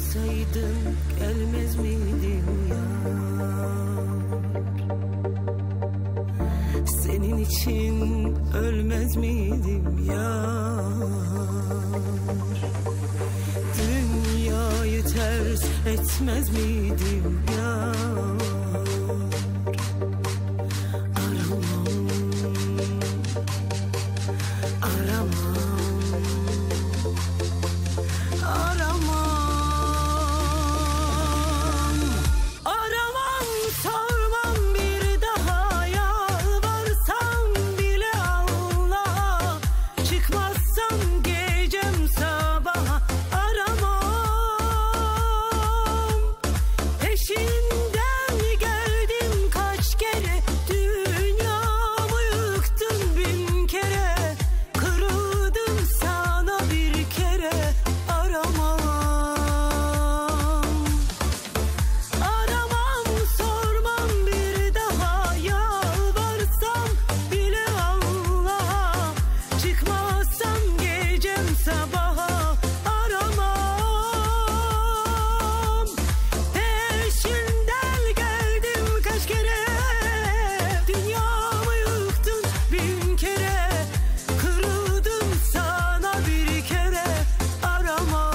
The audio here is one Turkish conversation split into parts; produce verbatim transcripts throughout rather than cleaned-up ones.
Arasaydın gelmez miydim yar? Senin için ölmez miydim yar? Dünyayı ters etmez miydim yar? Aramam, aramam, aramam. Aramam, sormam bir daha, yalvarsam bile Allah'a. Çıkmazsam gecem sabaha aramam. Peşinden geldim kaç kere, dünyamı yıktın bin kere. Kırıldım sana bir kere aramam. Aramam, sormam bir daha, yalvarsam bile Allah'a. Çıkmazsam gecem sabaha aramam. Peşinden geldim kaç kere, dünyamı yıktın bin kere. Kırıldım sana bir kere aramam.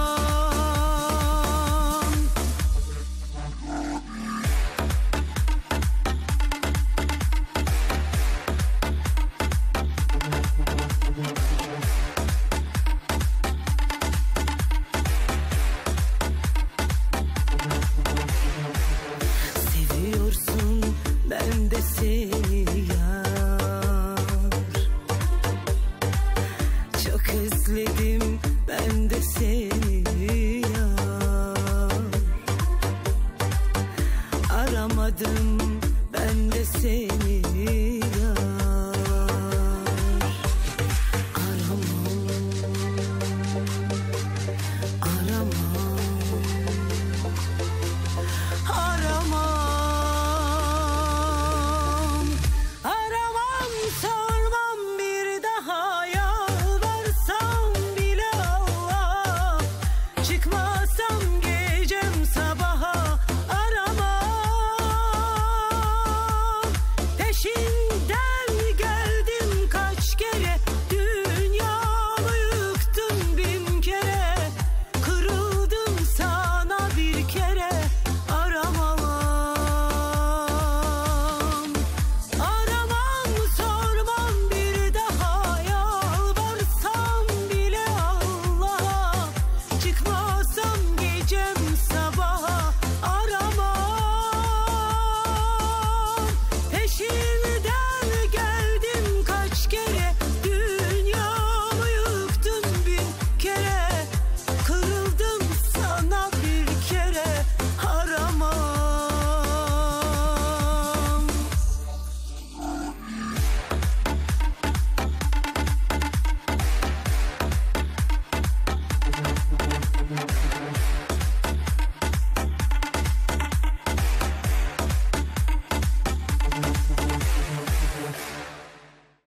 Seviyorsun, ben de seni yar. Çok özledim, ben de seni yar. Aramadım, ben de seni